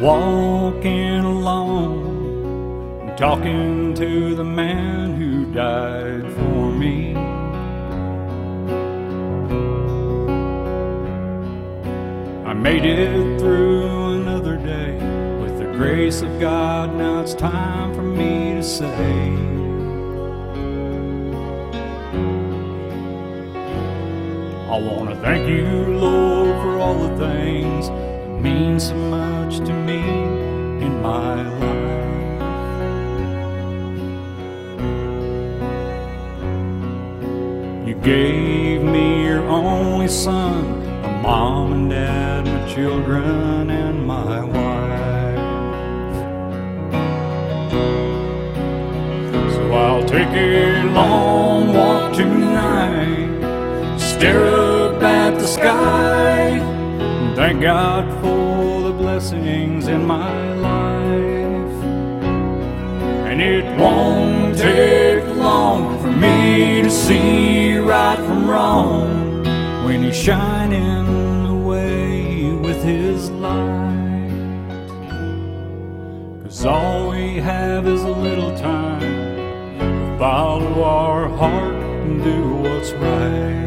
walking alone, talking to the man who died for me. I made it through another day with the grace of God. Now it's time for me to say, I want to thank you, Lord, for all the things that mean so much to me in my life. You gave me your only son, a mom and dad, my children, and my wife. So I'll take a long walk tonight, stare up at the sky, and thank God for the blessings in my life. And it won't take long for me to see right from wrong when He's shining the way with His light. 'Cause all we have is a little time to follow our heart and do what's right.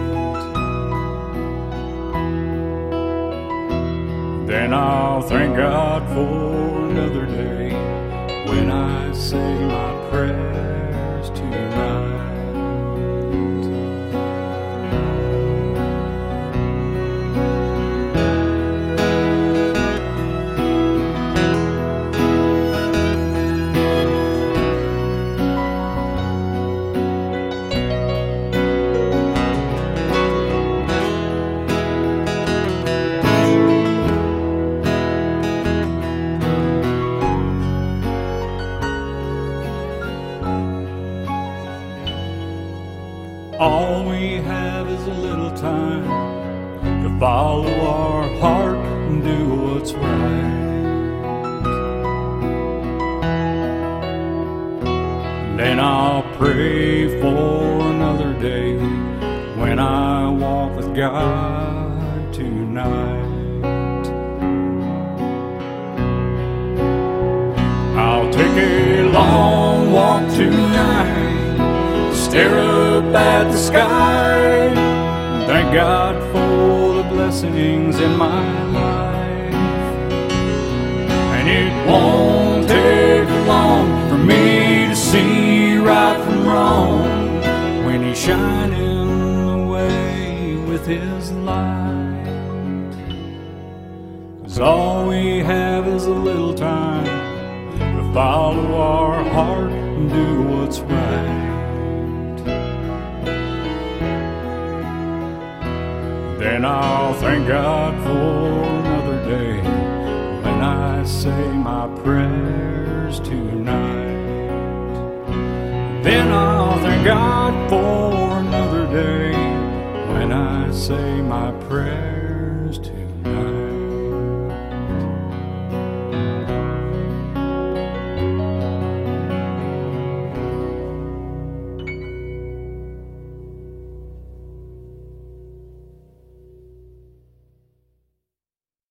Then I'll thank God for another day when I say my prayers tonight. All we have is a little time to follow our heart and do what's right. Then I'll pray for another day when I walk with God tonight. I'll take a long walk tonight, stare up at the sky, thank God for the blessings in my life. And it won't take long for me to see right from wrong when He's shining the way with His light. 'Cause all we have is a little time to follow our heart and do what's right. Then I'll thank God for another day when I say my prayers tonight. Then I'll thank God for another day when I say my prayers.